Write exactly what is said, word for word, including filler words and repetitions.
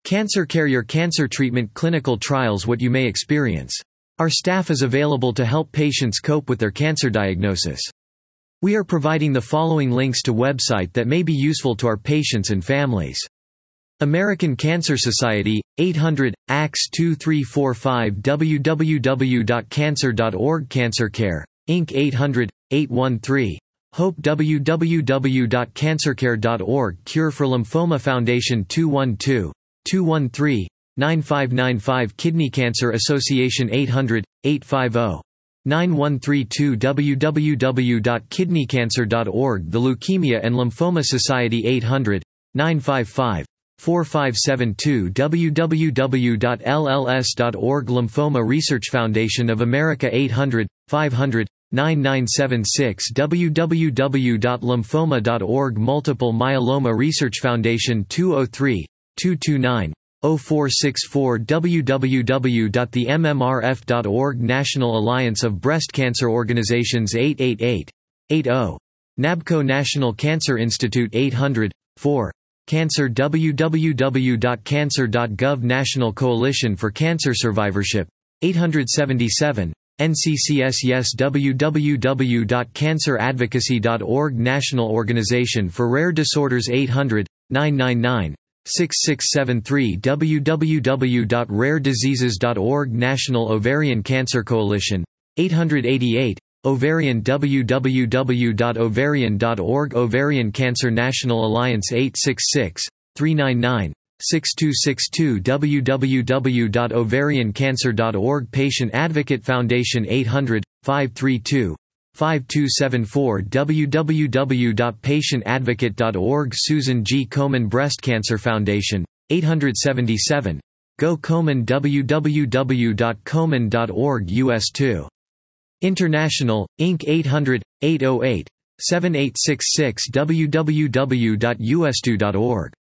Cancer Care, your cancer treatment clinical trials, what you may experience. Our staff is available to help patients cope with their cancer diagnosis. We are providing the following links to website that may be useful to our patients and families. American Cancer Society, eight hundred, A X two three four five w w w dot cancer dot org. Cancer Care, Incorporated eight hundred, eight one three, HOPE w w w dot cancer care dot org. Cure for Lymphoma Foundation two one two, two one three, nine five nine five. Kidney Cancer Association eight hundred, eight five zero, nine one three two w w w dot kidney cancer dot org. The Leukemia and Lymphoma Society eight hundred, nine five five, four five seven two w w w dot l l s dot org. Lymphoma Research Foundation of America eight hundred, five hundred, nine nine seven six w w w dot lymphoma dot org. Multiple Myeloma Research Foundation two oh three, two two nine, oh four six four w w w dot the m m r f dot org. National Alliance of Breast Cancer Organizations eight eight eight, eight zero. NABCO National Cancer Institute eight hundred, four. Cancer w w w dot cancer dot gov. National Coalition for Cancer Survivorship eight seventy-seven. N C C S Yes w w w dot cancer advocacy dot org. National Organization for Rare Disorders eight hundred, nine nine nine, six six seven three w w w dot rare diseases dot org. National Ovarian Cancer Coalition eight eighty-eight, ovarian w w w dot ovarian dot org. Ovarian Cancer National Alliance eight six six, three nine nine, six two six two w w w dot ovarian cancer dot org. Patient Advocate Foundation eight hundred, five three two, five two seven four w w w dot patient advocate dot org. Susan G. Komen Breast Cancer Foundation eight seventy-seven, go Komen w w w dot komen dot org. U S two. International, Incorporated eight hundred, eight oh eight, seven eight six six w w w dot u s two dot org.